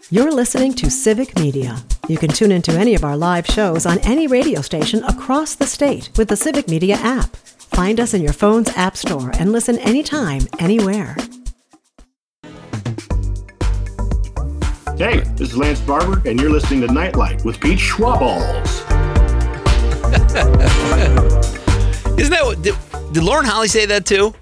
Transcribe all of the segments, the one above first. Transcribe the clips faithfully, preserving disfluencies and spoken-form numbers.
You're listening to Civic Media. You can tune into any of our live shows on any radio station across the state with the Civic Media app. Find us in your phone's app store and listen anytime, anywhere. Hey, this is Lance Barber, and you're listening to Nightlight with Pete Schwaballs. Isn't that what, did, did Lauren Holly say that too?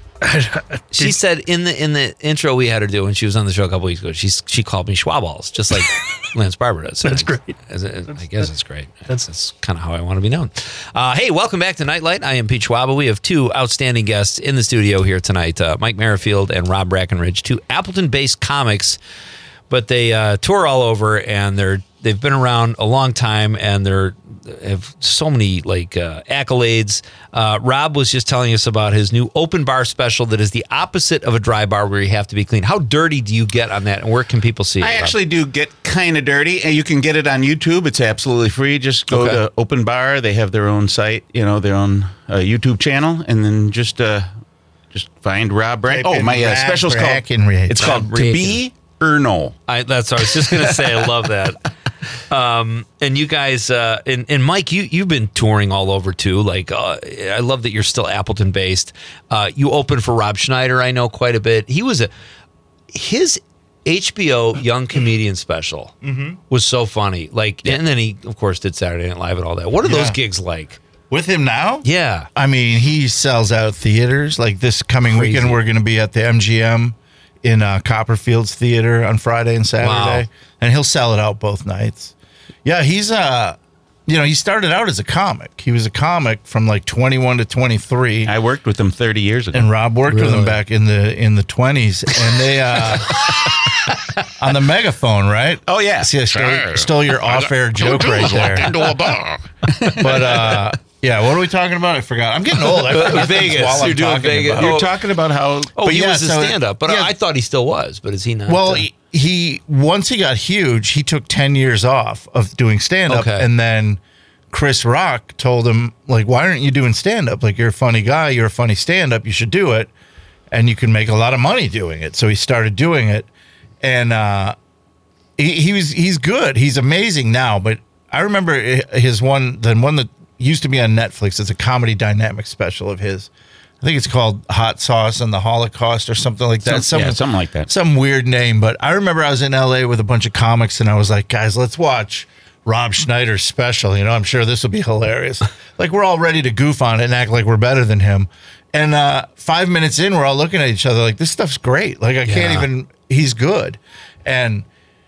She said in the in the intro we had her do when she was on the show a couple weeks ago, she she called me Schwaballs, just like Lance Barber does. That's great. As a, I guess it's great. That's, that's kind of how I want to be known. Uh, hey, welcome back to Nightlight. I am Pete Schwabel. We have two outstanding guests in the studio here tonight, uh, Mike Merrifield and Rob Brackenridge, two Appleton-based comics, but they uh, tour all over, and they're they've been around a long time, and they're have so many like uh, accolades. Uh, Rob was just telling us about his new open bar special that is the opposite of a dry bar where you have to be clean. How dirty do you get on that, and where can people see it? I Rob? actually do get kind of dirty, and you can get it on YouTube. It's absolutely free. Just go Okay. to Open Bar. They have their own site, you know, their own uh, YouTube channel, and then just uh, just find Rob Brack. Oh, my uh, special's called. It's called Rob To Be or No. I, that's what I was just going to say. I love that. Um, and you guys, uh, and, and Mike, you, you've been touring all over too. Like, uh, I love that you're still Appleton based. Uh, you opened for Rob Schneider, I know quite a bit. He was a, his H B O Young Comedian special Mm-hmm. was so funny. Like, and then he, of course, did Saturday Night Live and all that. What are Yeah. those gigs like? With him now? Yeah. I mean, he sells out theaters. Like this coming Crazy. weekend, we're going to be at the M G M in uh, Copperfield's Theater on Friday and Saturday. Wow. And he'll sell it out both nights. Yeah, he's, uh, you know, he started out as a comic. He was a comic from like twenty-one to twenty-three. I worked with him thirty years ago. And Rob worked with Really? him back in the in the twenties. And they, uh, on the megaphone, right? Oh, yeah. See, I stole, stole your off-air joke right there. But, uh, yeah, what are we talking about? I forgot. I'm getting old. I forget things Vegas. while I'm You're doing talking Vegas. about. You're Oh. talking about how... Oh, But he yeah, was a so- stand-up, but yeah. I thought he still was. But is he not? Well, uh, he, he once he got huge, he took ten years off of doing stand-up, Okay. and then Chris Rock told him, like, why aren't you doing stand-up? Like, you're a funny guy, you're a funny stand-up, you should do it, and you can make a lot of money doing it. So he started doing it, and uh, he, he was he's good, he's amazing now. But I remember his one, the one that used to be on Netflix. It's a comedy dynamic special of his. I think it's called Hot Sauce and the Holocaust or something like that. Some, yeah, something like that. Some weird name, but I remember I was in L A with a bunch of comics, and I was like, guys, let's watch Rob Schneider's special. You know, I'm sure this will be hilarious. Like, we're all ready to goof on it and act like we're better than him. And uh, five minutes in, we're all looking at each other like, this stuff's great. Like, I can't Yeah. even, he's good. And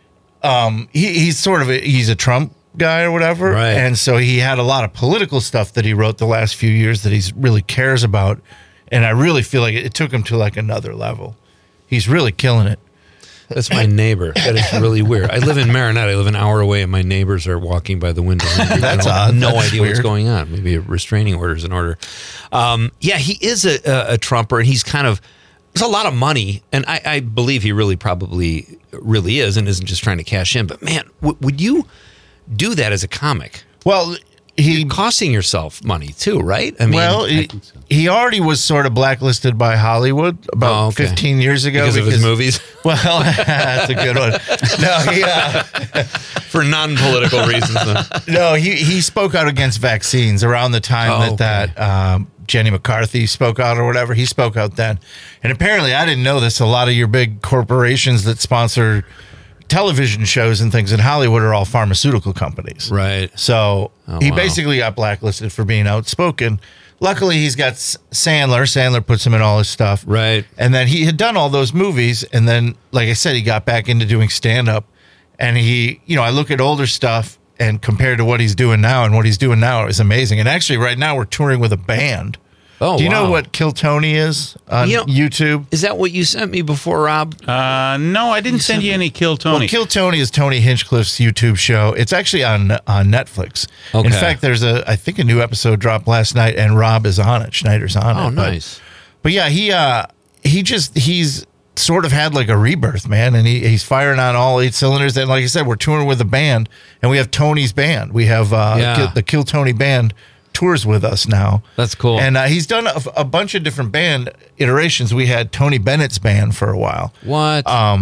um, he, he's sort of, a, he's a Trump guy or whatever. Right. And so he had a lot of political stuff that he wrote the last few years that he really cares about. And I really feel like it, it took him to like another level. He's really killing it. That's my neighbor. That is really weird. I live in Marinette. I live an hour away, and my neighbors are walking by the window. That's I have odd. no That's idea what's weird. going on. Maybe a restraining order is in order. Um, yeah, he is a, a, a Trumper, and he's kind of there's a lot of money, and I, I believe he really probably really is, and isn't just trying to cash in. But man, w- would you do that as a comic? Well, he You're costing yourself money too, right? I mean, well, he, he already was sort of blacklisted by Hollywood about Oh, okay. fifteen years ago because, of his movies, Well, that's a good one. No, he uh, for non-political reasons. Though. no he he spoke out against vaccines around the time Oh, that okay. that um, Jenny McCarthy spoke out or whatever. He spoke out then, and apparently I didn't know this. A lot of your big corporations that sponsor television shows and things in Hollywood are all pharmaceutical companies. Right. So Oh, he wow. basically got blacklisted for being outspoken. Luckily, he's got S- Sandler. Sandler puts him in all his stuff. Right. And then he had done all those movies. And then, like I said, he got back into doing stand up. And he, you know, I look at older stuff and compared to what he's doing now, and what he's doing now is amazing. And actually, right now, we're touring with a band. Oh, Do you wow. know what Kill Tony is on You know- YouTube? Is that what you sent me before, Rob? Uh, no, I didn't send you any Kill Tony. Well, Kill Tony is Tony Hinchcliffe's YouTube show. It's actually on on Netflix. Okay. In fact, there's a I think a new episode dropped last night, and Rob is on it. Schneider's on Oh, it. But- nice. But, yeah, he uh he just he's sort of had like a rebirth, man, and he, he's firing on all eight cylinders. And like I said, we're touring with a band, and we have Tony's band. We have uh, Yeah. Kill- the Kill Tony band tours with us now. That's cool. And uh, he's done a, a bunch of different band iterations. We had Tony Bennett's band for a while. What? Um,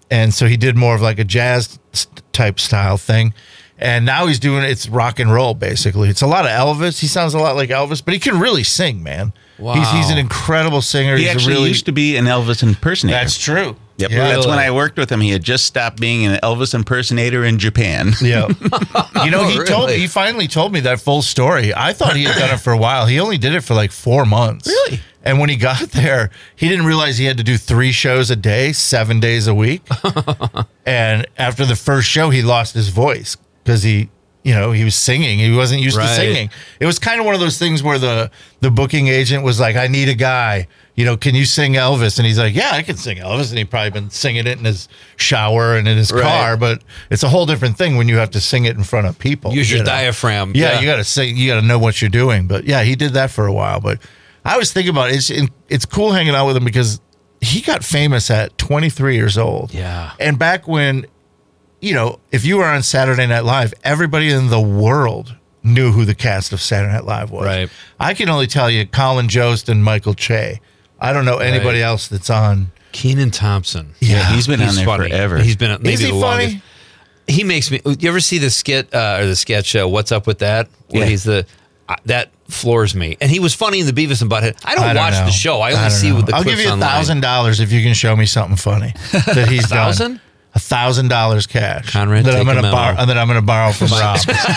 and so he did more of like a jazz type style thing. And now he's doing it's rock and roll basically. It's a lot of Elvis. He sounds a lot like Elvis, but he can really sing, man. Wow. He's he's an incredible singer. He he's actually a really, used to be an Elvis impersonator. That's true. Yep. Yeah. That's when I worked with him. He had just stopped being an Elvis impersonator in Japan. Yeah. You know, he Really? told he finally told me that full story. I thought he had done it for a while. He only did it for like four months. Really? And when he got there, he didn't realize he had to do three shows a day, seven days a week. And after the first show, he lost his voice because he, you know, he was singing. He wasn't used Right. to singing. It was kind of one of those things where the the booking agent was like, I need a guy. You know, can you sing Elvis? And he's like, yeah, I can sing Elvis. And he'd probably been singing it in his shower and in his Right. car. But it's a whole different thing when you have to sing it in front of people. Use you your know? diaphragm. Yeah, you got to sing. You got to know what you're doing. But yeah, he did that for a while. But I was thinking about it. It's it's cool hanging out with him because he got famous at twenty-three years old. Yeah. And back when, you know, if you were on Saturday Night Live, everybody in the world knew who the cast of Saturday Night Live was. Right. I can only tell you Colin Jost and Michael Che. I don't know anybody Right. else that's on. Keenan Thompson. Yeah, he's been on there funny. forever. He's been maybe Is he the funny? longest. He makes me. You ever see the skit uh, or the sketch? Uh, What's up with that? Where Yeah. he's the uh, that floors me. And he was funny in the Beavis and Butthead. I don't, I don't watch know. the show. I only don't see know. what the I'll clips give you a online. thousand dollars if you can show me something funny that he's done. Thousand? A thousand dollars cash. Conrad, that take I'm a gonna memo. borrow. That I'm gonna borrow from Rob.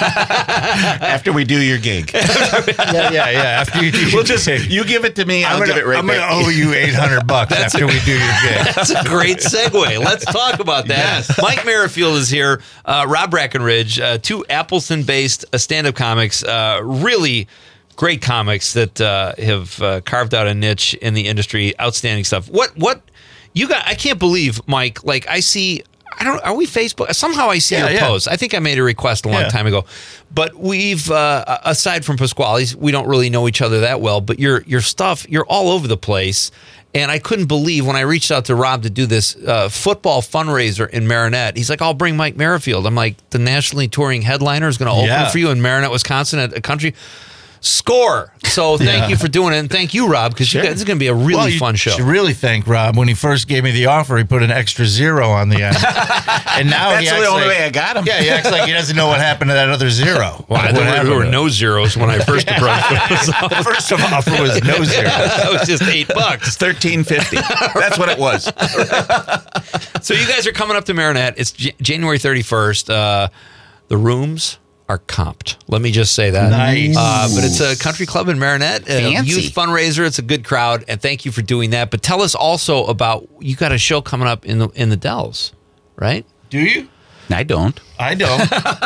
After we do your gig. yeah, yeah, yeah. After you do, We'll just you give it to me, I'll I'm gonna, give it right I'm back. gonna owe you eight hundred bucks after we do your gig. That's a great segue. Let's talk about that. Yes. Mike Merrifield is here. Uh, Rob Brackenridge, uh, two Appleton-based uh, stand-up comics. Uh, really great comics that uh, have uh, carved out a niche in the industry. Outstanding stuff. What? What? You got? I can't believe, Mike. Like I see. I don't. Are we Facebook? Somehow I see Yeah, your yeah. posts. I think I made a request a long Yeah. time ago, but we've uh, aside from Pasquale's, we don't really know each other that well. But your your stuff, you're all over the place, and I couldn't believe when I reached out to Rob to do this uh, football fundraiser in Marinette. He's like, "I'll bring Mike Merrifield." I'm like, "The nationally touring headliner is going to open Yeah. for you in Marinette, Wisconsin, at a country." Score. So thank Yeah. you for doing it, and thank you, Rob, because Sure. this is going to be a really Well, you fun show. should really thank Rob. When he first gave me the offer, he put an extra zero on the end, and now That's he the acts only like, way I got him. Yeah, he acts like he doesn't know what happened to that other zero. Well, What there, were, happened there were to it? no zeros when I first approached him. So The first offer was no zero. that was just eight bucks. thirteen fifty. That's what it was. So you guys are coming up to Marinette. It's J- January thirty-first. Uh, the rooms are comped. Let me just say that. Nice. Uh, but it's a country club in Marinette, a Fancy. youth fundraiser. It's a good crowd, and thank you for doing that. But tell us also about you got a show coming up in the in the Dells, right? Do you? I don't. I don't.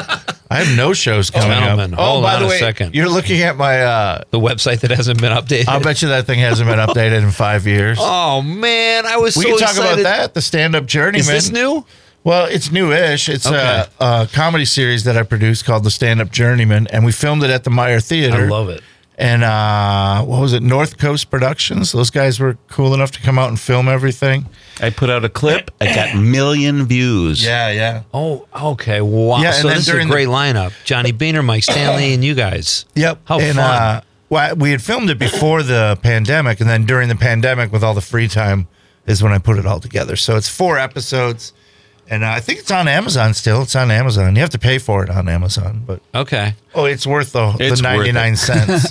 I have no shows coming Gentlemen, up. hold oh, by on the a way, second. you're looking at my. Uh, The website that hasn't been updated. I'll bet you that thing hasn't been updated in five years. Oh man, I was we so can talk excited. about that. The stand-up journeyman. Is this new? Well, it's new-ish. It's Okay. a, a comedy series that I produced called The Stand-Up Journeyman, and we filmed it at the Meyer Theater. I love it. And uh, what was it? North Coast Productions. Those guys were cool enough to come out and film everything. I put out a clip. I got a million views. Yeah, yeah. Oh, okay. Wow. Yeah, and so then this is a during the- great lineup. Johnny Boehner, Mike Stanley, and you guys. Yep. How and, fun. Uh, well, we had filmed it before the pandemic, and then during the pandemic, with all the free time, is when I put it all together. So it's four episodes, and uh, I think it's on Amazon still. It's on Amazon. You have to pay for it on Amazon, but Okay. oh, it's worth the, It's the worth it. ninety-nine cents.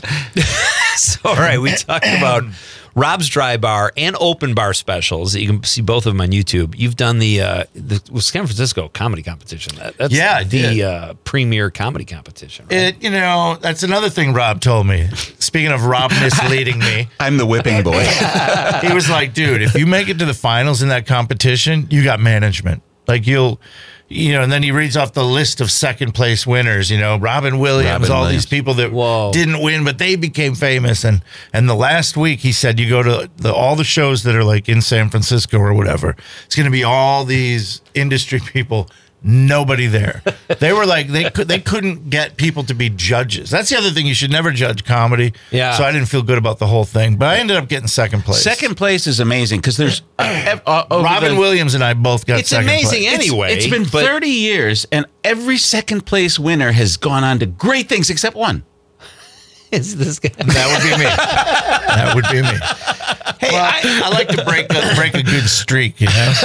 So, all right, we talked about Rob's Dry Bar and Open Bar specials. You can see both of them on YouTube. You've done the uh, the San Francisco comedy competition. That, that's Yeah, I the did. uh, premier comedy competition. Right? It, you know, that's another thing Rob told me. Speaking of Rob misleading me, I'm the whipping boy. he was like, dude, if you make it to the finals in that competition, you got management. Like you'll, you know, and then he reads off the list of second place winners, you know, Robin Williams, Robin all Williams. these people that Whoa. didn't win, but they became famous. And, and the last week he said, you go to the, all the shows that are like in San Francisco or whatever, it's going to be all these industry people. Nobody there. They were like they could they couldn't get people to be judges. That's the other thing. You should never judge comedy. Yeah. So I didn't feel good about the whole thing, but I ended up getting second place. Second place is amazing because there's uh, ev- uh, over Robin the- Williams and I both got It's second amazing place. anyway. It's been but- thirty years, and every second place winner has gone on to great things except one. Is this guy? That would be me. That would be me. Hey, well, I, I like to break a, break a good streak, you know.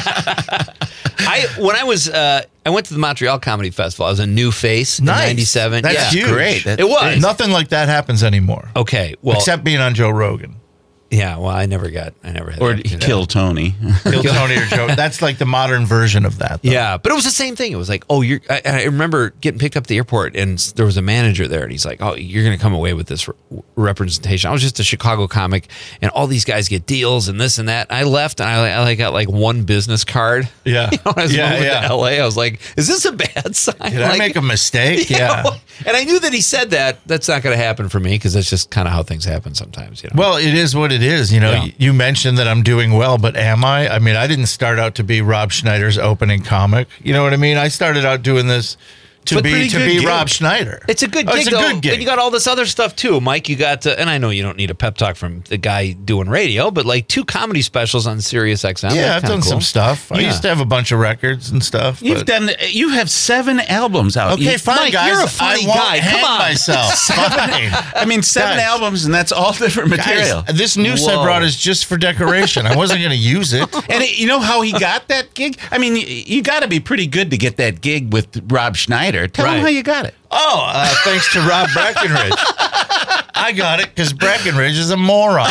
I when I was uh, I went to the Montreal Comedy Festival. I was a new face nice. in ninety-seven. That's yeah. huge. Great. That's it was. Nothing like that happens anymore. Okay, well, except being on Joe Rogan. Yeah, well, I never got, I never had Or that. kill Tony. Kill Tony or Joe. That's like the modern version of that. Though. Yeah, but it was the same thing. It was like, oh, you're. I, I remember getting picked up at the airport, and there was a manager there, and he's like, oh, you're going to come away with this re- representation. I was just a Chicago comic, and all these guys get deals and this and that. I left, and I, I like got like one business card. Yeah, you know, when I was yeah, moving yeah. to L A, I was like, is this a bad sign? Did like, I make a mistake? you Yeah. know? And I knew that he said that. That's not going to happen for me because that's just kind of how things happen sometimes. You know. Well, it is what it is. You know, Yeah. you mentioned that I'm doing well, but am I? I mean, I didn't start out to be Rob Schneider's opening comic. You know what I mean? I started out doing this to But be pretty to good be gig. Rob Schneider. It's a good Oh, gig, it's a though. good gig. But you got all this other stuff too, Mike. You got, uh, and I know you don't need a pep talk from the guy doing radio, but like two comedy specials on Sirius X M. yeah, That's I've kinda done cool. some stuff. I Yeah. used to have a bunch of records and stuff. You've but- done. You have seven albums out. Okay, You- fine, Mike, guys. you're a funny I won't guy. Come hang on. myself. Fine. I mean, seven Guys. albums, and that's all different material. Guys, this noose I Whoa. brought is just for decoration. I wasn't going to use it. And it, you know how he got that gig? I mean, you, you got to be pretty good to get that gig with Rob Schneider. Tell Right. him how you got it. Oh, uh, thanks to Rob Breckenridge. I got it because Breckenridge is a moron.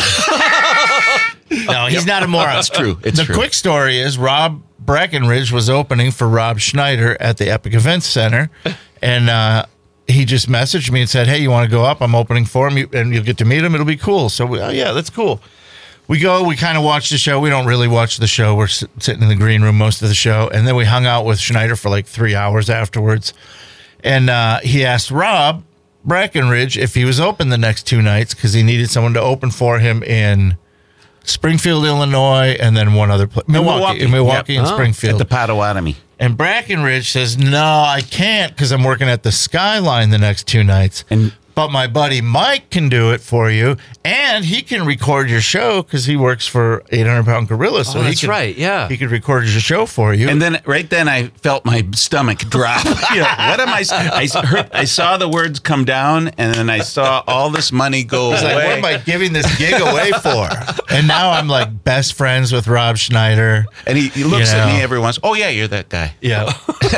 No, he's not a moron. It's true. It's the true. quick story is Rob Breckenridge was opening for Rob Schneider at the Epic Events Center, and uh, he just messaged me and said, "Hey, you want to go up? I'm opening for him, you- and you'll get to meet him. It'll be cool." So, we, oh yeah, that's cool. We go, we kind of watch the show. We don't really watch the show. We're s- sitting in the green room most of the show, and then we hung out with Schneider for like three hours afterwards. And uh, he asked Rob Breckenridge if he was open the next two nights because he needed someone to open for him in Springfield, Illinois, and then one other place, Milwaukee, Milwaukee. in Milwaukee Yep. and Oh. Springfield. At the Potawatomi. And Breckenridge says, "No, I can't because I'm working at the Skyline the next two nights. And- but my buddy Mike can do it for you, and he can record your show because he works for eight hundred pound Gorilla. So Oh, he that's could, right, yeah. he could record your show for you. And then right then I felt my stomach drop. You know, what am I? I, heard, I saw the words come down, and then I saw all this money go He's away. like, what am I giving this gig away for? And now I'm like best friends with Rob Schneider. And he, he looks You at know. me every once. Oh yeah, you're that guy. Yeah.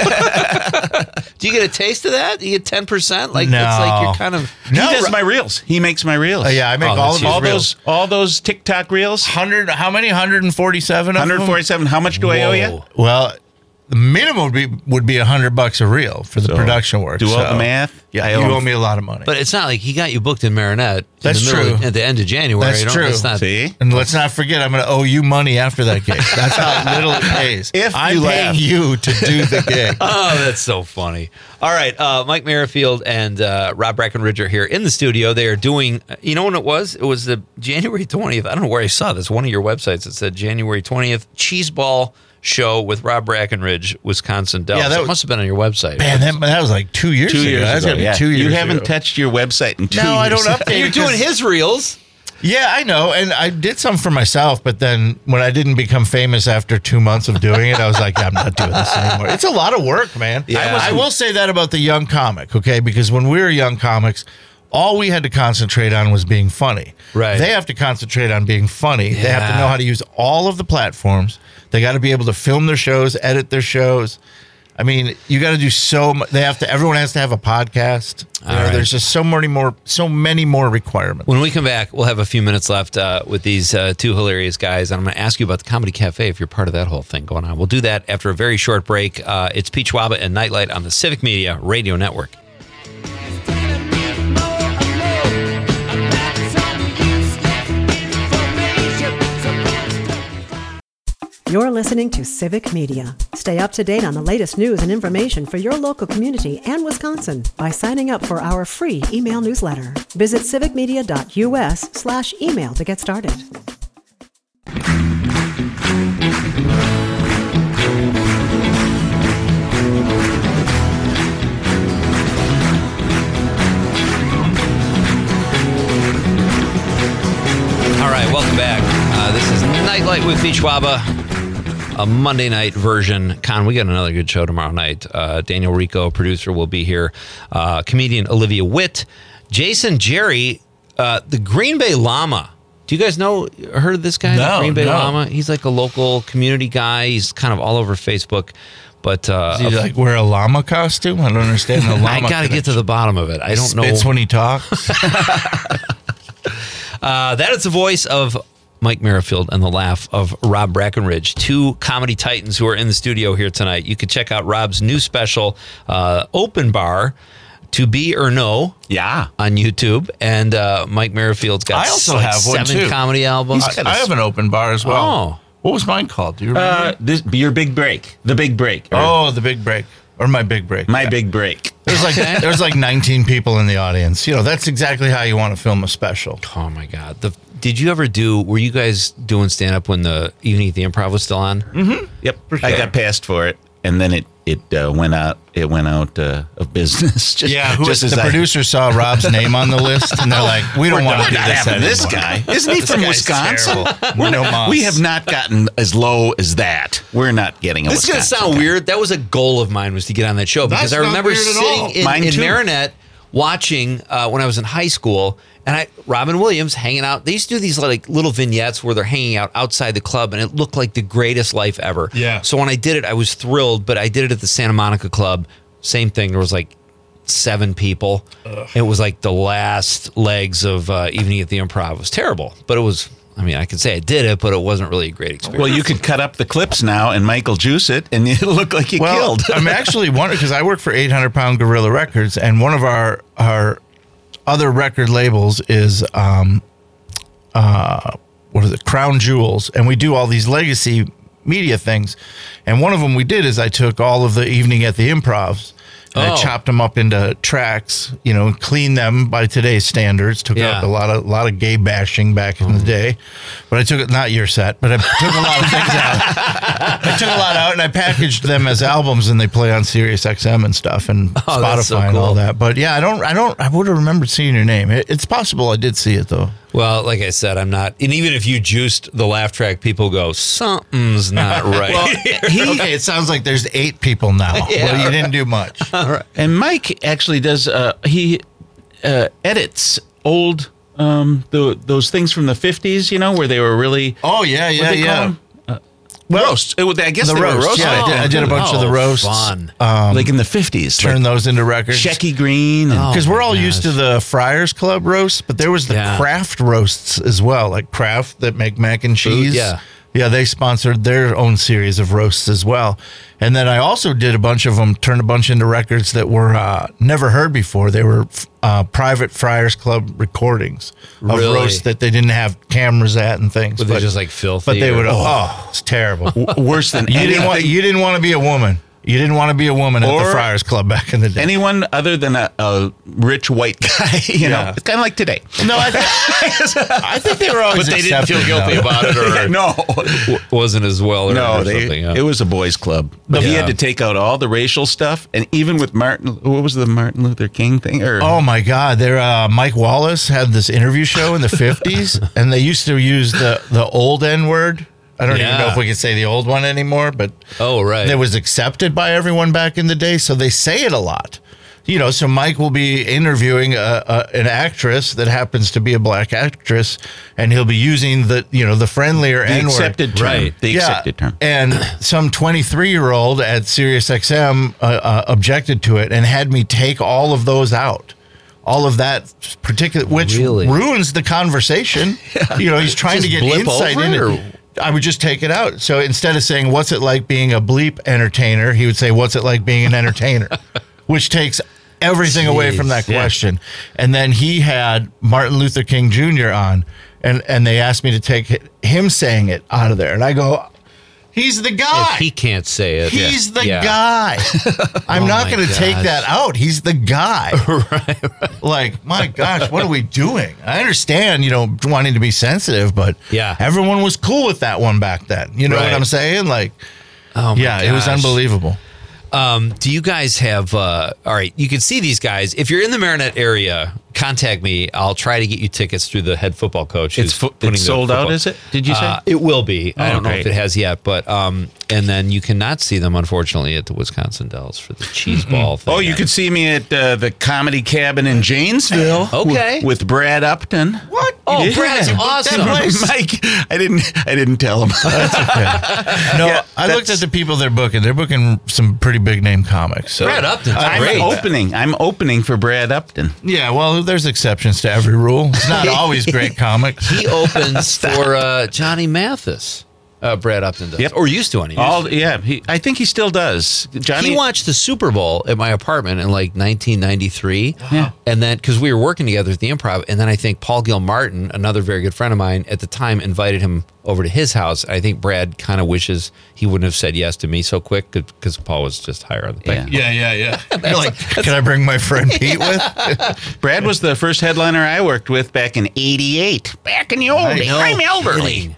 Do you get a taste of that? You get ten percent? Like, No. it's like you're kind of. No, he does Ro- my reels. He makes my reels. Uh, yeah, I make Oh, all that's of all his those all those TikTok reels. Hundred? How many? Hundred forty-seven. one hundred forty-seven. How much do I owe you? Whoa. Well, the minimum would be would be a hundred bucks a reel for the So, production work. do all so, the math. Yeah, I you owe owe him- me a lot of money. But it's not like he got you booked in Marinette. That's in the middle of- true. at the end of January. That's you know? true. That's not, See? and let's not forget, I'm going to owe you money after that gig. That's how little it pays. If I'm you paying laugh. you to do the gig. Oh, that's so funny. All right. Uh, Mike Merrifield and uh, Rob Breckenridge are here in the studio. They are doing, you know when it was? It was the January twentieth. I don't know where I saw this. One of your websites that said January twentieth Cheeseball Show with Rob Breckenridge, Wisconsin Dells. Yeah, that So it was- must have been on your website. Man, that, that was like two years Two ago. years That's ago. gotta be Yeah. two years You haven't ago. touched your website in two No, I years. don't update You're it doing 'cause- his reels. Yeah, I know. And I did some for myself, but then when I didn't become famous after two months of doing it, I was like, I'm not doing this anymore. It's a lot of work, man. Yeah. I, I will say that about the young comic, okay? Because when we were young comics, all we had to concentrate on was being funny. Right. They have to concentrate on being funny. They have to Yeah. know how to use all of the platforms. They got to be able to film their shows, edit their shows. I mean, you got to do so much. They have to. Everyone has to have a podcast. You All know, right. There's just so many more, so many more requirements. When we come back, we'll have a few minutes left uh, with these uh, two hilarious guys. And I'm going to ask you about the Comedy Cafe if you're part of that whole thing going on. We'll do that after a very short break. Uh, it's Pete Schwaba and Nightlight on the Civic Media Radio Network. You're listening to Civic Media. Stay up to date on the latest news and information for your local community and Wisconsin by signing up for our free email newsletter. Visit civicmedia.us slash email to get started. All right, welcome back. Uh, this is Nightlight with Pete Schwaba, a Monday night version. Con, we got another good show tomorrow night. Uh, Daniel Rico, producer, will be here. Uh, comedian Olivia Witt. Jason Jerry, uh, the Green Bay Llama, Do you guys know, heard of this guy? No, the Green Bay no. Llama? He's like a local community guy. He's kind of all over Facebook. But uh, Does he like wear a llama costume? I don't understand the llama. I got to get to the bottom of it. I don't know. Spits when he talks. uh, that is the voice of Mike Merrifield and the laugh of Rob Brackenridge, two comedy titans who are in the studio here tonight. You can check out Rob's new special, uh, Open Bar, To Be or No, Yeah. on YouTube. And uh, Mike Merrifield's got I also like have one, seven too. comedy albums. I, I have an open bar as well. Oh. What was mine called? Do you remember? Uh, this, your big break. The big break. Or oh, the big break. Or my big break. my yeah. big break. There's like there's like nineteen people in the audience. You know, that's exactly how you want to film a special. Oh, my God. The, did you ever do, were you guys doing stand-up when the Evening at the Improv was still on? Mm-hmm. Yep. I got passed for it, and then it it uh, went out. It went out uh, of business. Just, Yeah, who, just as the I- producer saw Rob's name on the list, and they're like, "We don't want to We're do not this having anymore. this guy. Isn't he This from guy's Wisconsin? terrible. We're No not- mas. we have not gotten as low as that. We're not getting a This is going to Wisconsin sound guy. weird. That was a goal of mine, was to get on that show because That's I not remember weird at sitting all. in, Mine in too. Marinette watching uh, when I was in high school, and I Robin Williams hanging out. They used to do these like little vignettes where they're hanging out outside the club, and it looked like the greatest life ever. Yeah. So when I did it, I was thrilled, but I did it at the Santa Monica Club. Same thing. There was like seven people. It was like the last legs of uh, Evening at the Improv. It was terrible, but it was. I mean, I could say I did it, but it wasn't really a great experience. Well, you could cut up the clips now and Michael juice it, and it'll look like you Well, killed. I'm actually wondering because I work for eight hundred pound Gorilla Records, and one of our our other record labels is um, uh, what is it, Crown Jewels, and we do all these legacy media things. And one of them we did is I took all of the Evening at the Improvs. And Oh. I chopped them up into tracks, you know, cleaned them by today's standards. Took Yeah. out a lot of lot of gay bashing back in the day, but I took it not your set, but I took a lot of things out. I took a lot out and I packaged them as albums, and they play on Sirius X M and stuff, and Oh, that's so Spotify and all cool. that. But yeah, I don't, I don't, I would have remembered seeing your name. It, it's possible I did see it though. Well, like I said, I'm not. And even if you juiced the laugh track, people go, something's not right. Okay, it sounds like there's eight people now. Yeah, well, you didn't do much. And Mike actually does. Uh, he uh, edits old um, the, those things from the fifties. You know, where they were really. Oh yeah, what yeah, they call yeah. them? Uh, roasts. It, would- I guess The they were roast, roasts. yeah, I did, I did a bunch of the Oh, roasts. fun. Um, like in the fifties. turn like those into records. Shecky Green. And, Because Oh, we're my all used to gosh. the Friars Club roast, but there was the Yeah. Kraft roasts as well, like Kraft that make mac and cheese. yeah. Yeah, they sponsored their own series of roasts as well. And then I also did a bunch of them, turned a bunch into records that were uh, never heard before. They were uh, private Friars Club recordings of Really? roasts that they didn't have cameras at and things. Were they just like filthy? But they or- would. Oh, it's terrible. w- worse than You didn't want. anything- You didn't want to be a woman. You didn't want to be a woman at Or the Friars Club back in the day. anyone other than a, a rich white guy. You know, Yeah. it's kind of like today. No, I, th- I think they were always. But they didn't feel accepting, guilty though. about it, or no, w- wasn't as well, or, no, or they, something. yeah. it was a boys' club. But he Yeah. had to take out all the racial stuff, and even with Martin, what was the Martin Luther King thing? Or Oh my God! There, uh, Mike Wallace had this interview show in the fifties, and they used to use the the old N word. I don't even know Yeah. if we can say the old one anymore, but Oh, right. that was accepted by everyone back in the day, so they say it a lot. You know, so Mike will be interviewing a, a, an actress that happens to be a black actress, and he'll be using the you know the friendlier the N word. accepted term. Right. The accepted term. And some twenty-three year old at Sirius X M uh, uh, objected to it and had me take all of those out. All of that particular, which Really? ruins the conversation. You know, he's trying Just to get blip insight over in it, it. or- I would just take it out. So instead of saying, what's it like being a bleep entertainer? He would say, what's it like being an entertainer? Which takes everything away from that Jeez, yeah. question. And then he had Martin Luther King Junior on, and, and they asked me to take him saying it out of there. And I go, he's the guy. If he can't say it. He's the yeah. guy. I'm Oh not my going to take gosh. that out. He's the guy. right, right. Like, my gosh, what are we doing? I understand, you know, wanting to be sensitive, but Yeah. everyone was cool with that one back then. You know Right. what I'm saying? Like, Oh my yeah, it was gosh. unbelievable. Um, do you guys have? Uh, all right, you can see these guys if you're in the Marinette area. contact me. I'll try to get you tickets through the head football coach. It's, fu- it's sold out, is it? Did you say? Uh, it will be. Oh, I don't great. know if it has yet, but um, and then you cannot see them, unfortunately, at the Wisconsin Dells for the cheese ball thing. Oh, you could see me at uh, the Comedy Cabin in Janesville. Okay. With, with Brad Upton. What? Oh, Yeah. Brad's awesome. Mike, I didn't. I didn't tell him. No, Yeah, I looked that's- at the people they're booking. They're booking some pretty big name comics. So. Brad Upton's I'm great. opening. I'm opening for Brad Upton. Yeah, well, there's exceptions to every rule. It's not always great comics. He opens for uh, Johnny Mathis. Uh, Brad Upton does. Yep. Or used to anyway. All yeah. He, I think he still does. Johnny. He watched the Super Bowl at my apartment in like nineteen ninety-three. Yeah. And then, because we were working together at the Improv, and then I think Paul Gilmartin, another very good friend of mine at the time, invited him over to his house. I think Brad kind of wishes he wouldn't have said yes to me so quick because Paul was just higher on the Yeah. thing. Yeah, yeah, yeah. You're like, can I bring my friend Pete with? Brad was the first headliner I worked with back in eighty-eight. Back in the old days. I'm elderly.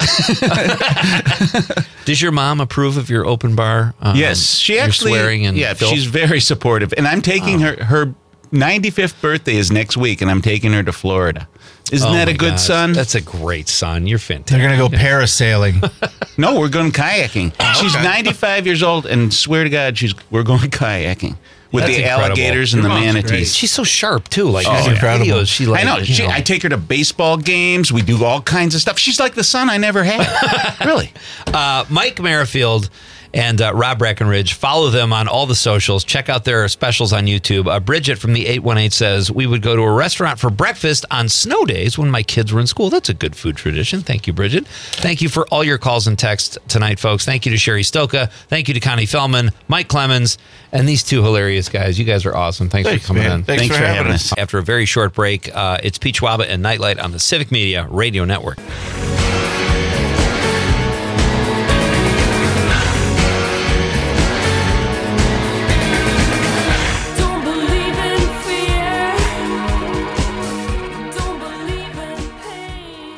Does your mom approve of your open bar? Um, Yes, she your actually. swearing and yeah, filth? she's very supportive, and I'm taking her. Her ninety-fifth birthday is next week, and I'm taking her to Florida. Isn't Oh that a my good gosh, son? That's a great son. You're fantastic. They're going to go parasailing. No, we're going kayaking. She's ninety-five years old, and swear to God, she's we're going kayaking with That's the incredible. alligators and Your the mom's manatees. great. She's so sharp too. Like She's in incredible. videos, she like I know. you She, I take her to baseball games. We do all kinds of stuff. She's like the son I never had. Really. Uh, Mike Merrifield and uh, Rob Breckenridge. Follow them on all the socials. Check out their specials on YouTube. Uh, Bridget from the eight one eight says, we would go to a restaurant for breakfast on snow days when my kids were in school. That's a good food tradition. Thank you, Bridget. Thank you for all your calls and texts tonight, folks. Thank you to Sherry Stoka. Thank you to Connie Fellman, Mike Clemens, and these two hilarious guys. You guys are awesome. Thanks, Thanks, for coming man. in. Thanks, Thanks for, for having having us. us. After a very short break, uh, it's Pete Schwaba and Nightlight on the Civic Media Radio Network. Don't believe in fear. Don't believe in pain.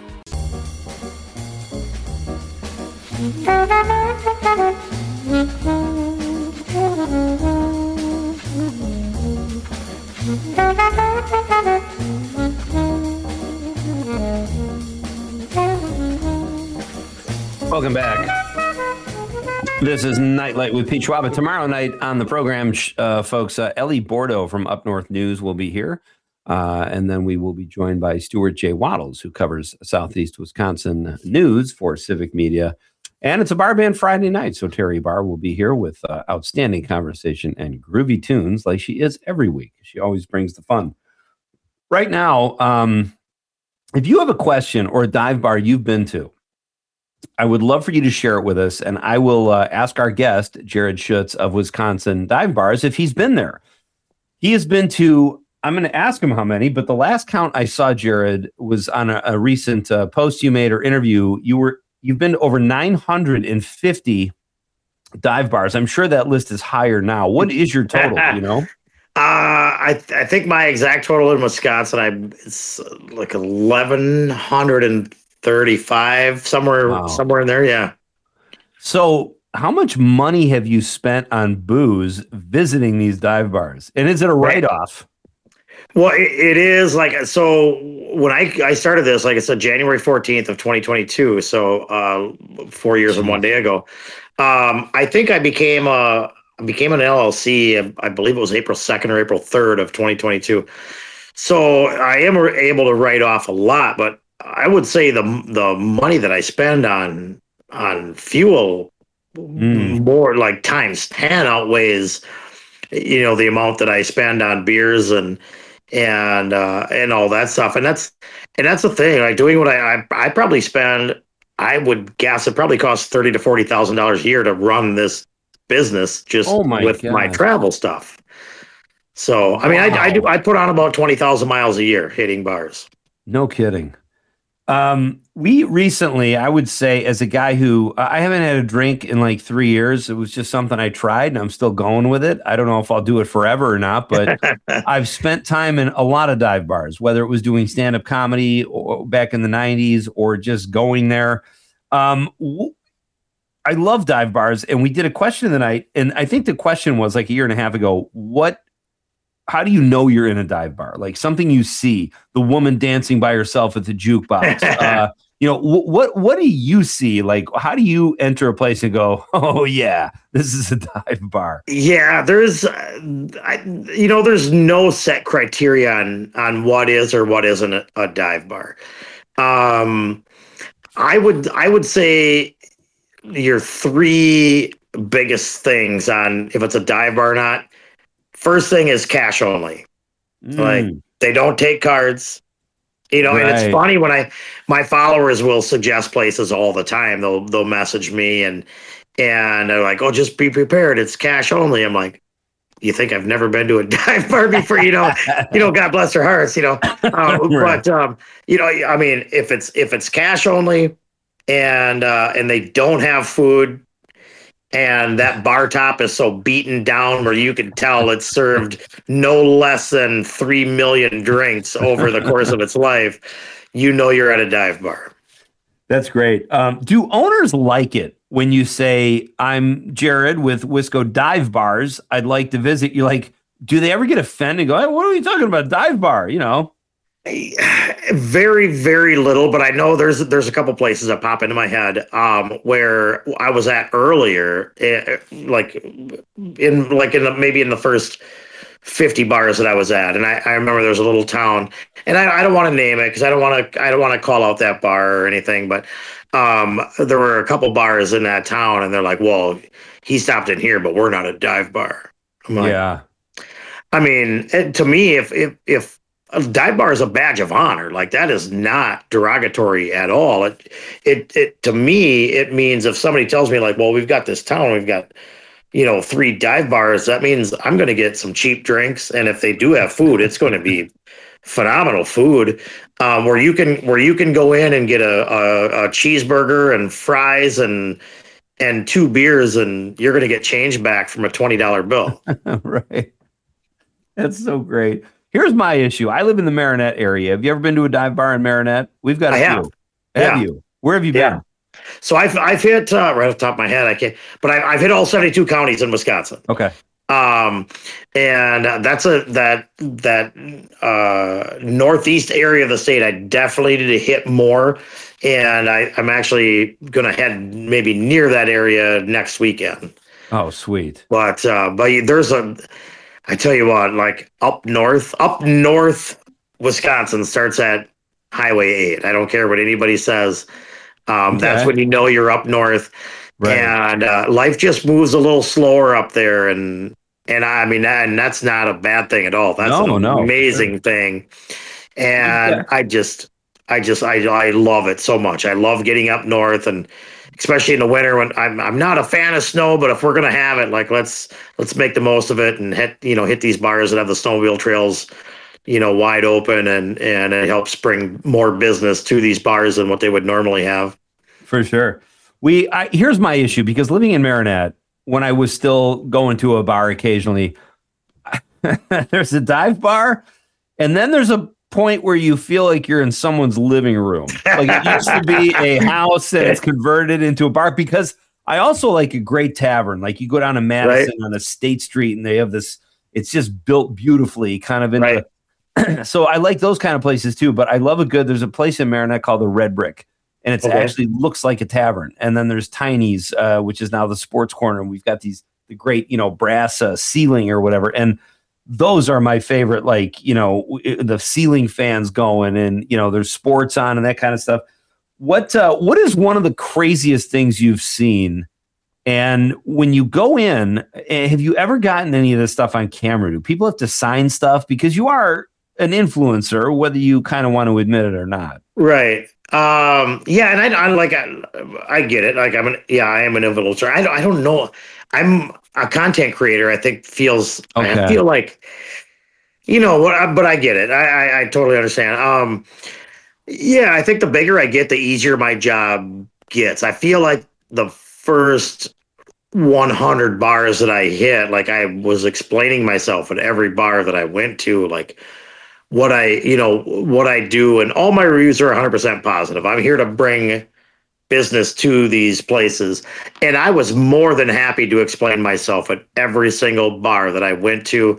Welcome back. This is Nightlight with Pete Schwaba. Tomorrow night on the program, uh, folks, uh, Ellie Bordeaux from Up North News will be here. Uh, and then we will be joined by Stuart J. Waddles, who covers Southeast Wisconsin news for Civic Media. And it's a bar band Friday night. So Terry Barr will be here with uh, outstanding conversation and groovy tunes like she is every week. She always brings the fun. Right now, um, if you have a question or a dive bar you've been to, I would love for you to share it with us, and I will uh, ask our guest, Jared Schutz of Wisconsin Dive Bars, if he's been there. He has been to, I'm going to ask him how many, but the last count I saw, Jared, was on a, a recent uh, post you made or interview. You were, you've been to over nine hundred fifty dive bars. I'm sure that list is higher now. What is your total, you know? Uh, I th- I think my exact total in Wisconsin, I it's like eleven thirty-five, somewhere Wow. somewhere in there. Yeah. So how much money have you spent on booze visiting these dive bars? And is it a write-off? Well, it, it is like, so when I I started this, like I said, January fourteenth of twenty twenty-two. So uh, four years and one day ago. Um, I think I became a became an L L C. I believe it was April second or April third of twenty twenty-two. So I am able to write off a lot, but I would say the the money that I spend on on fuel Mm. more like times ten outweighs, you know, the amount that I spend on beers and and uh, and all that stuff. And that's and that's the thing. Like doing what I I, I probably spend, I would guess it probably costs thirty to forty thousand dollars a year to run this business just Oh my with my gosh. travel stuff. So I mean, I, I do Wow. I put on about twenty thousand miles a year hitting bars. No kidding. Um, we recently, I would say, as a guy who I haven't had a drink in like three years, it was just something I tried and I'm still going with it. I don't know if I'll do it forever or not, but I've spent time in a lot of dive bars, whether it was doing stand-up comedy or back in the nineties or just going there. Um, w- I love dive bars, and we did a question of the night, and I think the question was like a year and a half ago, what, how do you know you're in a dive bar? Like something you see, the woman dancing by herself at the jukebox. uh, you know, wh- what what do you see? Like, how do you enter a place and go, oh yeah, this is a dive bar? Yeah, there's, uh, I, you know, there's no set criteria on on what is or what isn't a, a dive bar. Um, I would I would say your three biggest things on if it's a dive bar or not. First thing is cash only. Mm. Like they don't take cards. You know, Right. and it's funny when I my followers will suggest places all the time. They'll they'll message me and and they're like, "Oh, just be prepared. It's cash only." I'm like, "You think I've never been to a dive bar before?" You know, you know, God bless their hearts. You know, uh, Right. but um, you know, I mean, if it's if it's cash only and uh, and they don't have food. And that bar top is so beaten down where you can tell it's served no less than three million drinks over the course of its life. You know you're at a dive bar. That's great. Um, do owners like it when you say, I'm Jared with Wisco Dive Bars, I'd like to visit? You're like, do they ever get offended and go, hey, what are you talking about, dive bar? You know? Very, very little, but I know there's there's a couple places that pop into my head um, where I was at earlier, eh, like in like in the, maybe in the first fifty bars that I was at, and I, I remember there's a little town, and I, I don't want to name it because I don't want to I don't want to call out that bar or anything, but um, there were a couple bars in that town, and they're like, well, he stopped in here, but we're not a dive bar. I'm like, Yeah. I mean, it, to me, if if if a dive bar is a badge of honor, like that is not derogatory at all. It, it, it to me, it means if somebody tells me like, well, we've got this town, we've got, you know, three dive bars, that means I'm going to get some cheap drinks. And if they do have food, it's going to be phenomenal food, um, where you can, where you can go in and get a, a, a cheeseburger and fries and, and two beers, and you're going to get change back from a twenty dollar bill. Right. That's so great. Here's my issue. I live in the Marinette area. Have you ever been to a dive bar in Marinette? We've got a I few. have. Have Yeah. you? Where have you Yeah. been? So I've I've hit uh, right off the top of my head, I can't, but I've, I've hit all seventy-two counties in Wisconsin. Okay. Um, and uh, that's a that that uh, northeast area of the state. I definitely need to hit more, and I, I'm actually going to head maybe near that area next weekend. Oh, sweet. But uh, but there's a, I tell you what, like up north, up north, Wisconsin starts at Highway eight. I don't care what anybody says. Um, Okay. That's when you know you're up north, Right. and uh, life just moves a little slower up there. And and I mean, and that's not a bad thing at all. That's No, an no, for amazing thing. And Yeah. I just, I just, I I love it so much. I love getting up north, and especially in the winter when I'm I'm not a fan of snow, but if we're gonna have it, like let's let's make the most of it and hit you know hit these bars that have the snowmobile trails, you know, wide open, and and it helps bring more business to these bars than what they would normally have. For sure. We I, here's my issue, because living in Marinette, when I was still going to a bar occasionally, there's a dive bar, and then there's a point where you feel like you're in someone's living room. Like it used to be a house and it's converted into a bar, because I also like a great tavern. Like you go down to Madison on a State Street and they have this, it's just built beautifully, kind of in Right. a, so I like those kind of places too, but I love a good, there's a place in Marinette called the Red Brick, and it's Okay. actually looks like a tavern. And then there's Tiny's, uh, which is now the sports corner. And we've got these, the great, you know, brass uh, ceiling or whatever. And those are my favorite, like, you know, w- the ceiling fans going, and, you know, there's sports on and that kind of stuff. What, uh, what is one of the craziest things you've seen? And when you go in, eh, have you ever gotten any of this stuff on camera? Do people have to sign stuff? Because you are an influencer, whether you kind of want to admit it or not. Right. Um, yeah, and I, I like I, I get it. Like I'm an yeah, I am an influencer. I don't I don't know. I'm a content creator. I think feels Okay. I feel like you know what, but I get it. I, I I totally understand. Um, yeah, I think the bigger I get, the easier my job gets. I feel like the first one hundred bars that I hit, like I was explaining myself at every bar that I went to, like what I, you know, what I do, and all my reviews are one hundred percent positive. I'm here to bring business to these places, and I was more than happy to explain myself at every single bar that I went to.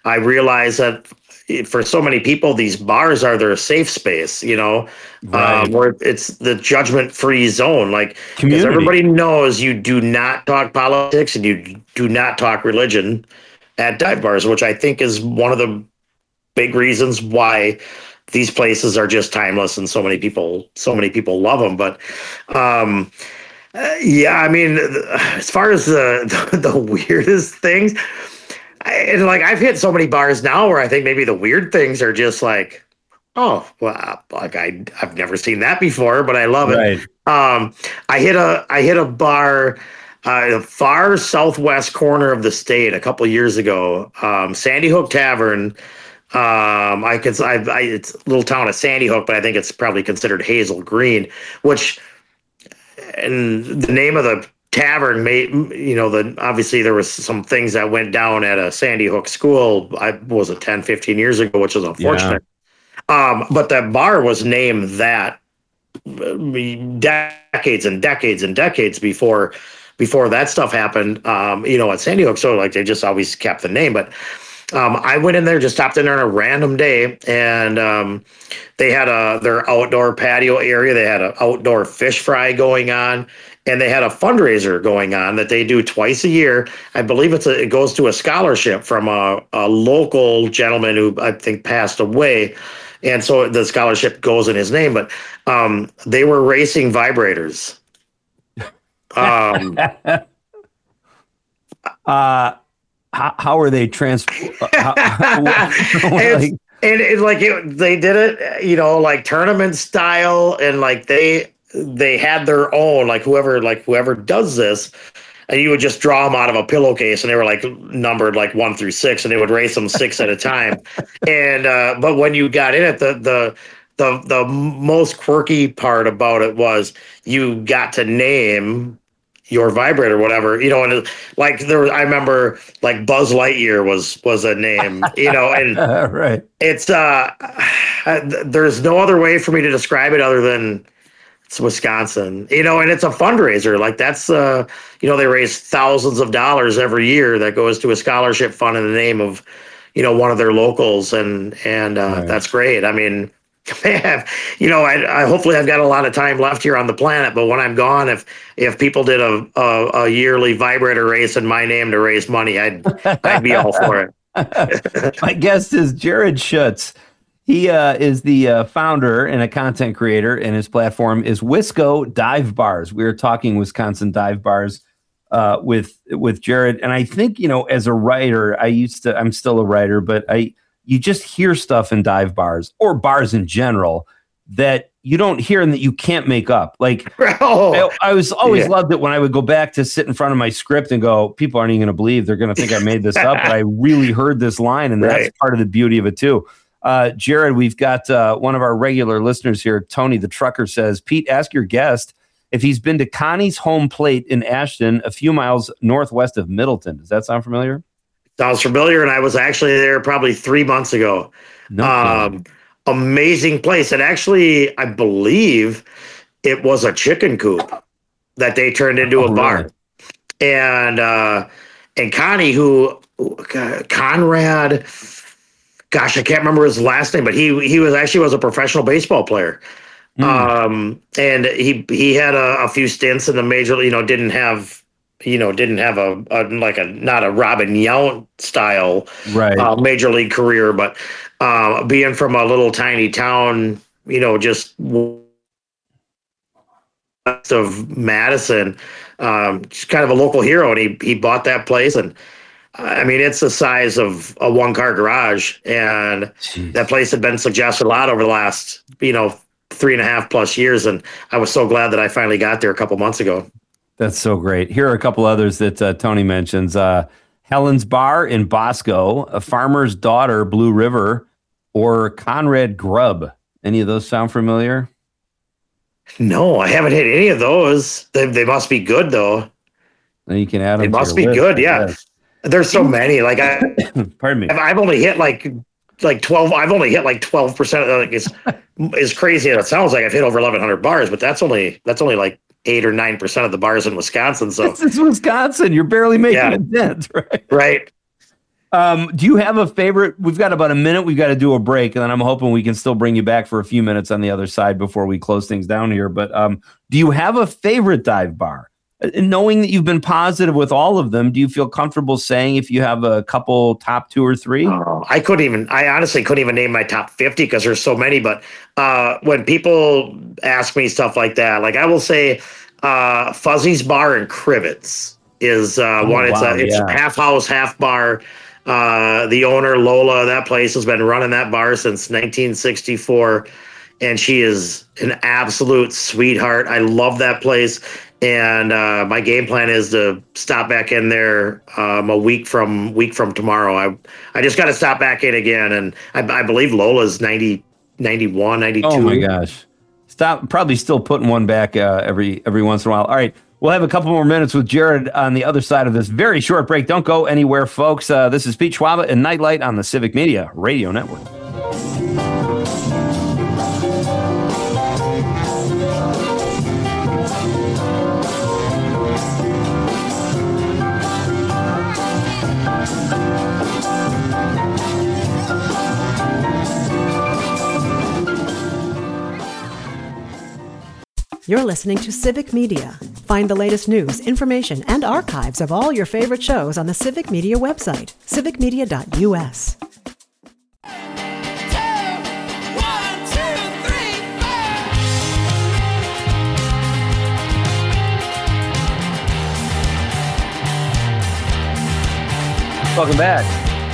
I realized that for so many people, these bars are their safe space, you know, Right. um, where it's the judgment-free zone. Like, because Community. everybody knows you do not talk politics and you do not talk religion at dive bars, which I think is one of the big reasons why these places are just timeless and so many people, so many people love them. But, um, uh, yeah, I mean, as far as the the, the weirdest things. I, and like I've hit so many bars now where I think maybe the weird things are just like, oh, well, like I I've never seen that before, but I love Right. it. Um, I hit a I hit a bar, uh, the far southwest corner of the state a couple years ago. Um, Sandy Hook Tavern. Um, I could I, I it's a little town of Sandy Hook, but I think it's probably considered Hazel Green, which and the name of the tavern made, you know, the obviously there was some things that went down at a Sandy Hook school. I was it ten, fifteen years ago, which was unfortunate. Um, but that bar was named that decades and decades and decades before before that stuff happened. Um, you know, at Sandy Hook, so like they just always kept the name. But um, I went in there, just stopped in there on a random day, and um, they had a their outdoor patio area. They had an outdoor fish fry going on. And they had a fundraiser going on that they do twice a year. I believe it's a, it goes to a scholarship from a, a local gentleman who I think passed away. And so the scholarship goes in his name, but um, they were racing vibrators. Um, uh, how, how are they trans? how, and, like, and it, like it, they did it, you know, like tournament style, and like they they had their own, like whoever like whoever does this, and you would just draw them out of a pillowcase, and they were like numbered like one through six, and they would race them six at a time. And uh, but when you got in it, the the the the most quirky part about it was you got to name your vibrator, whatever, you know, and it, like there was, I remember like Buzz Lightyear was was a name, you know, and right. It's uh, there's no other way for me to describe it other than it's Wisconsin, you know, and it's a fundraiser. Like that's, uh, you know, they raise thousands of dollars every year that goes to a scholarship fund in the name of, you know, one of their locals. And, and, uh, Right. that's great. I mean, man, you know, I, I hopefully I've got a lot of time left here on the planet, but when I'm gone, if, if people did a, a, a yearly vibrator race in my name to raise money, I'd, I'd be all for it. My guest is Jared Schutz. He uh, is the uh, founder and a content creator, and his platform is Wisco Dive Bars. We are talking Wisconsin dive bars uh, with with Jared, and I think, you know, as a writer, I used to. I'm still a writer, but I you just hear stuff in dive bars or bars in general that you don't hear and that you can't make up. Like Oh, I, I was always yeah. loved it when I would go back to sit in front of my script and go, people aren't even going to believe, they're going to think I made this up, but I really heard this line, and that's Right. part of the beauty of it too. Uh, Jared, we've got uh, one of our regular listeners here, Tony the Trucker, says, Pete, ask your guest if he's been to Connie's Home Plate in Ashton, a few miles northwest of Middleton. Does that sound familiar? Sounds familiar, and I was actually there probably three months ago. No. Um, amazing place. And actually, I believe it was a chicken coop that they turned into Oh, a bar. really? And uh, and Connie, who Conrad, gosh, I can't remember his last name, but he he was actually was a professional baseball player. Mm. Um, and he he had a, a few stints in the major, you know, didn't have, you know, didn't have a, a like a not a Robin Yount style Right. uh, major league career, but uh, being from a little tiny town, you know, just west of Madison, um, just kind of a local hero, and he he bought that place, and I mean, it's the size of a one car garage, and Jeez. that place had been suggested a lot over the last, you know, three and a half plus years, and I was so glad that I finally got there a couple months ago. That's so great. Here are a couple others that uh, Tony mentions. Uh, Helen's Bar in Bosco, A Farmer's Daughter, Blue River, or Conrad Grub. Any of those sound familiar? No, I haven't hit any of those. They, they must be good, though. Then you can add them. They to must your be list, good, I yeah. guess. There's so many. Like I, Pardon me. I've, I've only hit like like twelve. I've only hit like twelve percent. Like it's as crazy as it sounds like I've hit over eleven hundred bars, but that's only that's only like eight or nine percent of the bars in Wisconsin. So This is Wisconsin. You're barely making Yeah. a dent, right? right. Um, do you have a favorite? We've got about a minute. We've got to do a break, and then I'm hoping we can still bring you back for a few minutes on the other side before we close things down here. But um, do you have a favorite dive bar? And knowing that you've been positive with all of them, do you feel comfortable saying if you have a couple top two or three? Oh, I couldn't even, I honestly couldn't even name my top fifty because there's so many. But uh, when people ask me stuff like that, like I will say uh, Fuzzy's Bar in Crivets is uh, Oh, one. It's, wow, a, it's yeah. half house, half bar. Uh, the owner, Lola, of that place has been running that bar since nineteen sixty-four. And she is an absolute sweetheart. I love that place. And uh, my game plan is to stop back in there um, a week from week from tomorrow. I I just got to stop back in again. And I, I believe Lola's ninety, ninety-one, ninety-two. Oh my gosh. Stop. Probably still putting one back uh, every every once in a while. All right. We'll have a couple more minutes with Jared on the other side of this very short break. Don't go anywhere, folks. Uh, this is Pete Schwaba and Nightlight on the Civic Media Radio Network. You're listening to Civic Media. Find the latest news, information, and archives of all your favorite shows on the Civic Media website, civic media dot u s. Welcome back.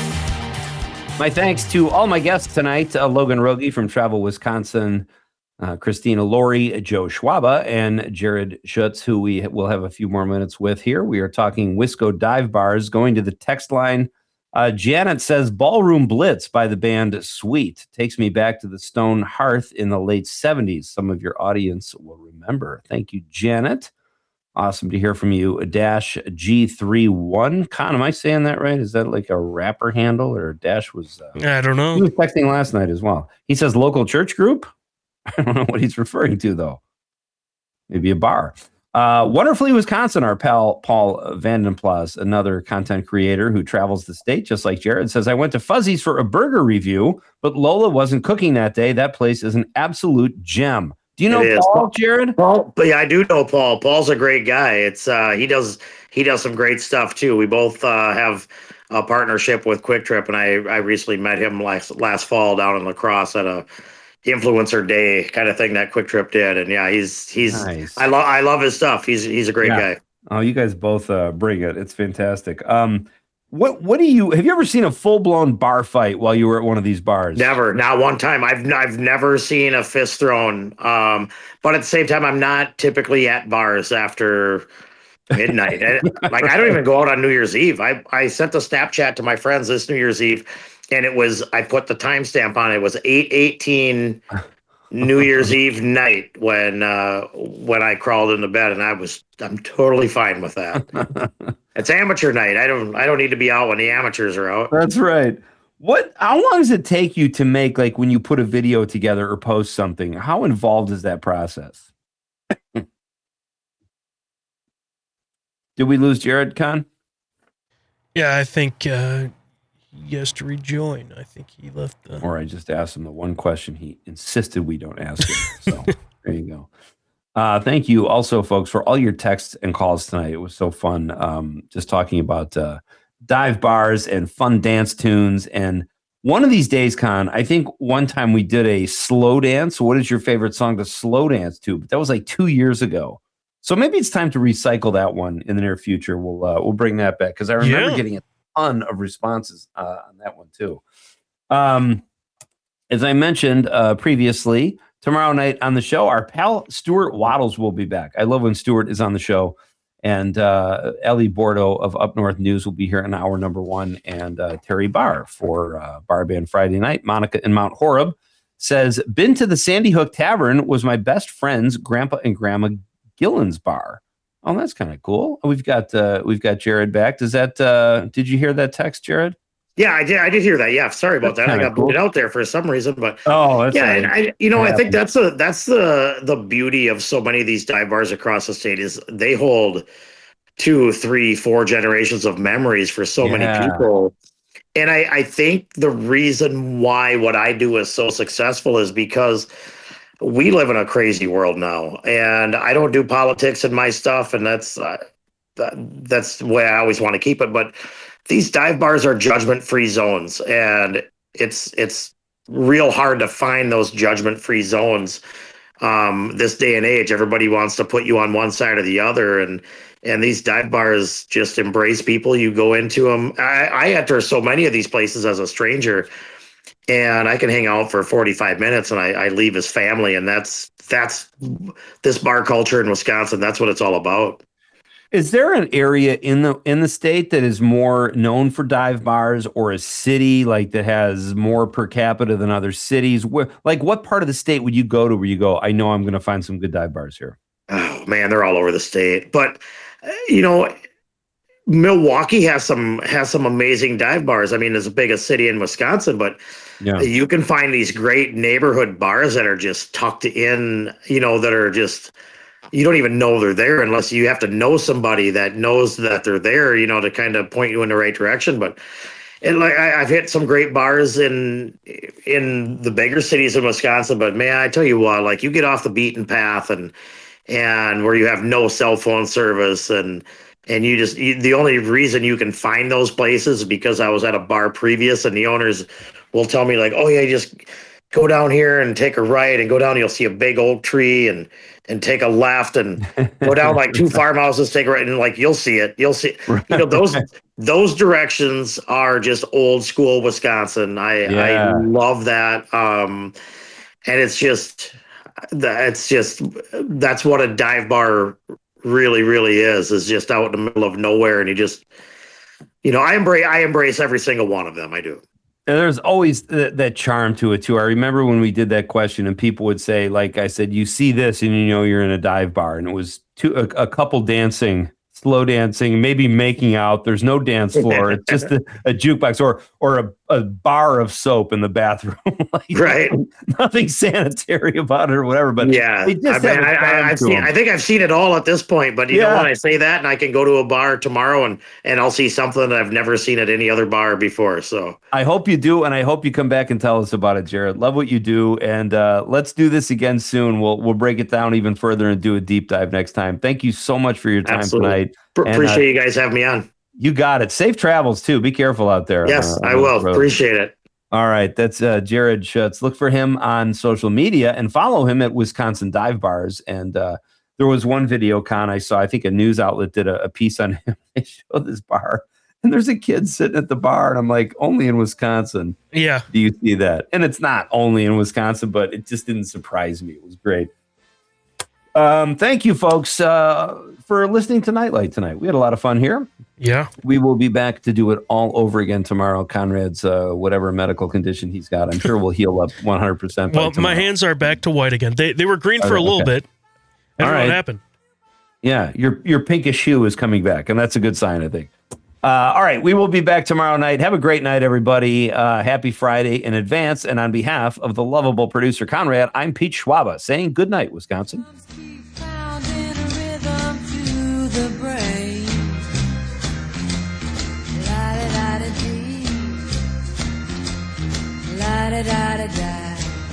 My thanks to all my guests tonight, uh, Logan Rogie from Travel, Wisconsin, uh, Christina Laurie, Joe Schwaba, and Jared Schutz, who we will have a few more minutes with here. We are talking Wisco dive bars. Going to the text line, uh, Janet says, Ballroom Blitz by the band Sweet takes me back to the Stone Hearth in the late seventies. Some of your audience will remember. Thank you, Janet. Awesome to hear from you. Dash G thirty-one. Con, am I saying that right? Is that like a rapper handle, or Dash was? Uh, I don't know. He was texting last night as well. He says local church group. I don't know what he's referring to though. Maybe a bar. Uh, Wonderfully Wisconsin. Our pal Paul Vandenplas, another content creator who travels the state, just like Jared, says I went to Fuzzy's for a burger review, but Lola wasn't cooking that day. That place is an absolute gem. Do you know It is. Paul, Jared? Paul, but yeah, I do know Paul. Paul's a great guy. It's uh, he does he does some great stuff too. We both uh, have a partnership with Quick Trip, and I I recently met him last last fall down in La Crosse at a influencer day kind of thing that Quick Trip did. And yeah, he's he's Nice. I love I love his stuff. He's he's a great Yeah. guy. Oh, you guys both uh, bring it. It's fantastic. Um, what what do you have you ever seen a full blown bar fight while you were at one of these bars? Never, not one time. I've I've never seen a fist thrown. Um, but at the same time, I'm not typically at bars after midnight. And, like I don't even go out on New Year's Eve. I I sent a Snapchat to my friends this New Year's Eve, and it was I put the timestamp on it. It was eight eighteen New Year's Eve night when uh, when I crawled into bed, and I was I'm totally fine with that. It's amateur night. I don't I don't need to be out when the amateurs are out. That's right. What? How long does it take you to make, like, when you put a video together or post something? How involved is that process? Did we lose Jared, Con? Yeah, I think uh, he has to rejoin. I think he left the. Or I just asked him the one question he insisted we don't ask him. So there you go. Uh, thank you also, folks, for all your texts and calls tonight. It was so fun um, just talking about uh, dive bars and fun dance tunes. And one of these days, Con, I think one time we did a slow dance. What is your favorite song to slow dance to? But that was like two years ago. So maybe it's time to recycle that one in the near future. We'll uh, we'll bring that back because I remember Yeah. getting a ton of responses uh, on that one too. Um, as I mentioned uh, previously, tomorrow night on the show, our pal Stuart Waddles will be back. I love when Stuart is on the show. And uh, Ellie Bordeaux of Up North News will be here in hour number one. And uh, Terry Barr for uh, Bar Band Friday night. Monica in Mount Horeb says, been to the Sandy Hook Tavern, was my best friend's grandpa and grandma Gillen's bar. Oh, that's kind of cool. We've got uh, we've got Jared back. Does that uh, did you hear that text, Jared? Yeah, I did. I did hear that. Yeah, sorry about That's that. I kinda got cool. booted out there for some reason, but Oh, that's yeah, right. and I, you know, I think Happens. that's a that's the the beauty of so many of these dive bars across the state is they hold two, three, four generations of memories for so Yeah. many people. And I, I think the reason why what I do is so successful is because we live in a crazy world now, and I don't do politics in my stuff, and that's uh, that, that's the way I always want to keep it. But these dive bars are judgment-free zones, and it's it's real hard to find those judgment-free zones um, this day and age. Everybody wants to put you on one side or the other, and and these dive bars just embrace people. You go into them. I, I enter so many of these places as a stranger, and I can hang out for forty-five minutes, and I, I leave as family, and that's that's this bar culture in Wisconsin. That's what it's all about. Is there an area in the in the state that is more known for dive bars, or a city like that has more per capita than other cities? Where, like, what part of the state would you go to where you go, I know I'm going to find some good dive bars here? Oh man, they're all over the state. But uh, you know, Milwaukee has some has some amazing dive bars. I mean, it's the biggest city in Wisconsin, but yeah, you can find these great neighborhood bars that are just tucked in. You know, that are just. You don't even know they're there unless you have to know somebody that knows that they're there, you know, to kind of point you in the right direction. But and like I, I've hit some great bars in in the bigger cities in Wisconsin. But man, I tell you what, like you get off the beaten path and and where you have no cell phone service and and you just you, the only reason you can find those places is because I was at a bar previous and the owners will tell me like, oh yeah, just go down here and take a right and go down. You'll see a big oak tree and. and take a left and go down like two farmhouses, take a right, and like you'll see it. You'll see, you know, those those directions are just old school Wisconsin. I yeah. I love that, um, and it's just that's just that's what a dive bar really really is. Is just out in the middle of nowhere, and you just, you know, I embrace I embrace every single one of them. I do. And there's always th- that charm to it, too. I remember when we did that question and people would say, like I said, you see this and you know you're in a dive bar. And it was two, a, a couple dancing, slow dancing, maybe making out. There's no dance floor. It's just a, a jukebox or or a, a bar of soap in the bathroom. Like, right. Nothing sanitary about it or whatever. But yeah, I, mean, I, I, I've seen, I think I've seen it all at this point. But you yeah. know, when I say that, and I can go to a bar tomorrow and and I'll see something that I've never seen at any other bar before. So I hope you do, and I hope you come back and tell us about it, Jared. Love what you do, and uh, let's do this again soon. We'll we'll break it down even further and do a deep dive next time. Thank you so much for your time Absolutely. tonight. And, appreciate uh, you guys having me on. You got it. Safe travels too. Be careful out there. Yes, uh, I will. Appreciate it. All right. That's uh, Jared Schutz. Look for him on social media and follow him at Wisconsin Dive Bars. And uh, there was one video, Con, I saw, I think a news outlet did a, a piece on him. They showed this bar and there's a kid sitting at the bar. And I'm like, only in Wisconsin. Yeah. Do you see that? And it's not only in Wisconsin, but it just didn't surprise me. It was great. Um, thank you, folks, uh, for listening to Nightlight tonight. We had a lot of fun here. Yeah. We will be back to do it all over again tomorrow. Conrad's uh, whatever medical condition he's got, I'm sure will heal up one hundred percent. Well, my hands are back to white again. They they were green for a little okay. bit. I don't know what happened. Yeah, your your pinkish hue is coming back, and that's a good sign, I think. Uh, all right, we will be back tomorrow night. Have a great night, everybody. Uh, happy Friday in advance. And on behalf of the lovable producer, Conrad, I'm Pete Schwaba saying good night, Wisconsin. La-da-da-da-da.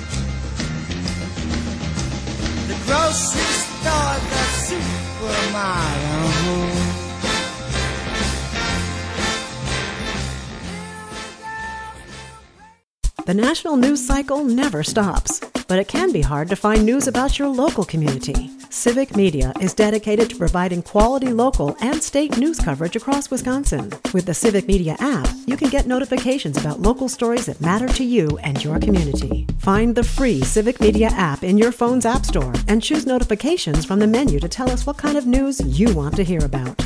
The grocery store, the supermarket. The national news cycle never stops, but it can be hard to find news about your local community. Civic Media is dedicated to providing quality local and state news coverage across Wisconsin. With the Civic Media app, you can get notifications about local stories that matter to you and your community. Find the free Civic Media app in your phone's app store and choose notifications from the menu to tell us what kind of news you want to hear about.